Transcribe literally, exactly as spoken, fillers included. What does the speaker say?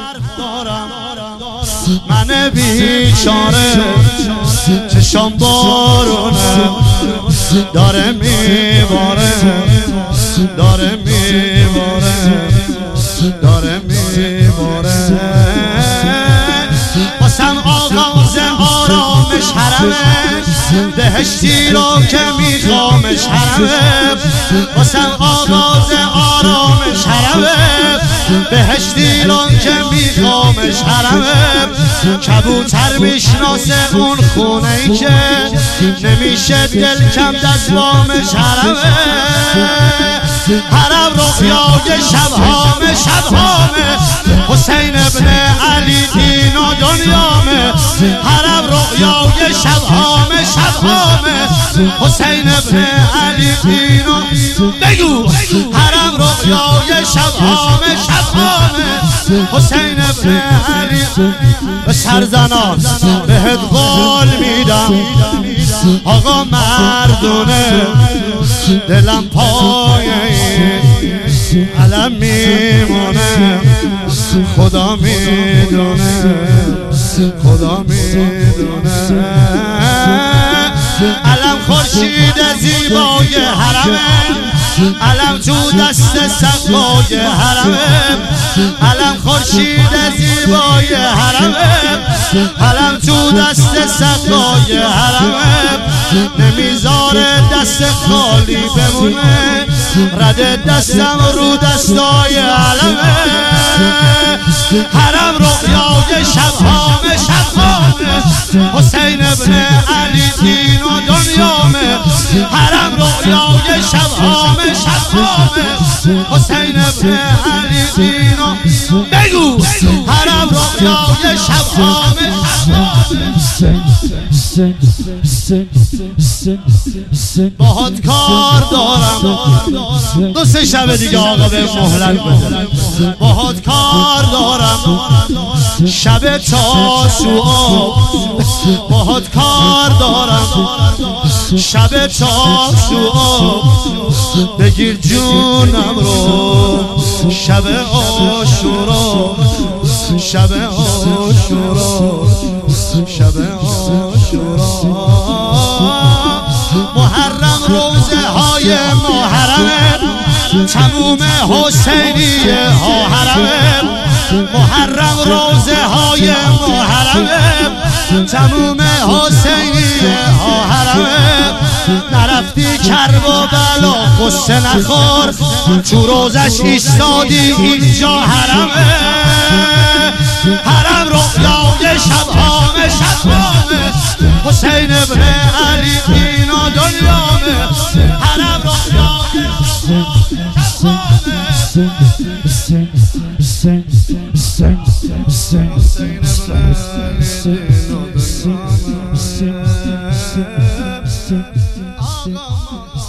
دارم من بیچاره چشام بارونه داره میباره داره میباره داره میباره واسم آغاز آرامش حرمه بهشتی رو که میخوامش حرمه واسم آغاز آرامش حرمه بهشتی رو که میخوامش حرمه کبوتر میشناسه اون خونه ای که نمیشه دل کم دستوامش حرمه حرم رؤیای شبهامه شبهامه حسین ابن علی دین و دنیامه حرم رؤیای شبهامه شبهامه حسین ابن علی دین و بگو حرم رؤیای شبهامه شبهامه حسین ابن علی به سرزنان بهت قول میدم آقا مردونه دلم پایه علم میمونه خدا میدونه خدا میدونه علم خورشید زیبای حرمه علم تو دست سقای حرمه علم خورشید زیبای حرمه علم تو دست سقای حرمه نمیذاره دست خالی بمونه رد دستم رو دستای علمه حرم رؤیای شبهامه شبهامه حسین ابن علی دین و دنیامه حرم رؤیای شبهامه شبهامه حسین ابن علی دین و بگو حرم رؤیای شبهامه باهات کار دارم دو سه شب دیگه آقا به مهلت بده باهات کار دارم شب تاسوعا باهات کار دارم شب تاسوعا بگیر جونم رو شب عاشورا شب عاشورا شب عاشورا محرم روزه های محرمه تموم حسینیه ها حرمه محرم روزه های محرمه تموم حسینیه ها حرمه نرفتی کرب و بلا قصه نخور تو روزش ایستادی اینجا حرمه حرم رؤیای شبهامه شبهامه حسین ابن علی دین و دنیامه حرم رؤیای شبهامه